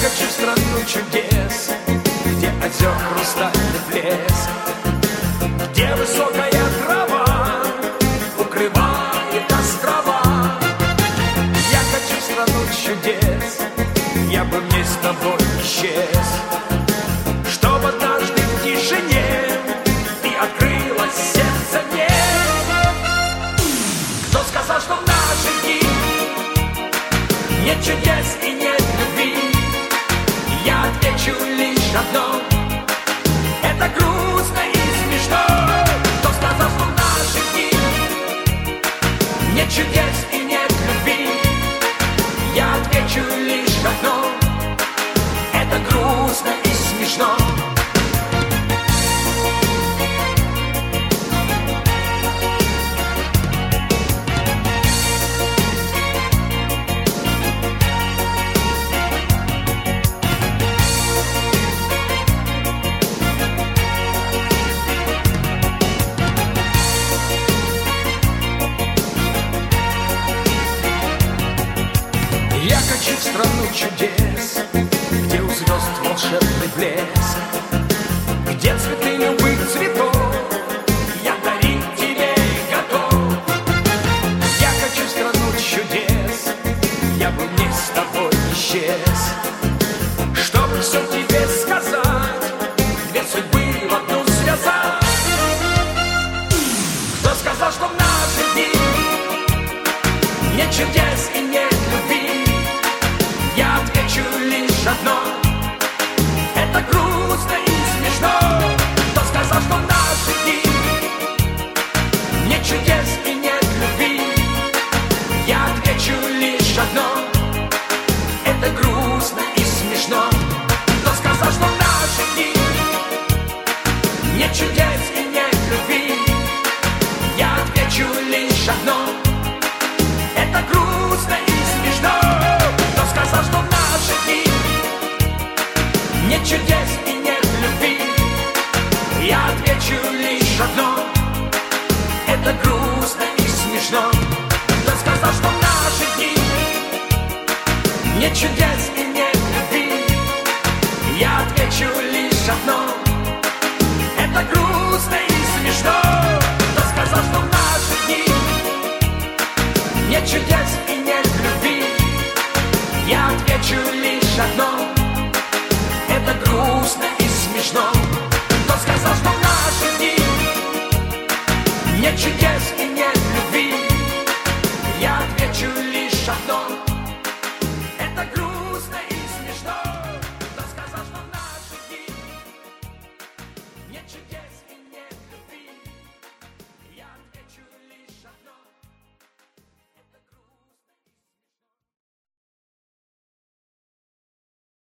хочу в страну чудес, где озер хрустальный блеск, где высокая трава укрывает острова. Я хочу в страну чудес, я бы вместе с тобой исчез, чтобы однажды в тишине ты открылось сердце мне. Кто сказал, что в наши дни нет чудес и нет любви? Я отвечу лишь одно: это грустно и смешно. Кто сказал, что в наши дни нет чудес и нет любви? Я отвечу лишь одно: это грустно и смешно. Я хочу в страну чудес, где у звезд волшебный блеск, где цветы любых цветов я дарить тебе готов. Я хочу в страну чудес, я бы вместе с тобой исчез, чтобы все тебе сказать, две судьбы в одну связать. Кто сказал, что в наши дни нет чудес и нет любви? Я отвечу лишь одно: это грустно и смешно. Кто сказал, что в наши дни нет чудес и нет любви? Я отвечу лишь одно: это грустно и смешно. Кто сказал, что в наши дни нет чудес и нет любви? Я отвечу лишь одно: это грустно и смешно. Кто сказал, что в наши дни нет чудес и нет любви? Я отвечу лишь одно: это грустно и смешно. Кто сказал, что в наши дни нет чудес и нет любви? Я отвечу лишь одно: это грустно и смешно. Кто сказал, что в наши дни нет чудес и нет любви? Я отвечу лишь одно: это грустно и смешно. Кто сказал, что в наши дни нет чудес и нет любви? Я отвечу лишь одно: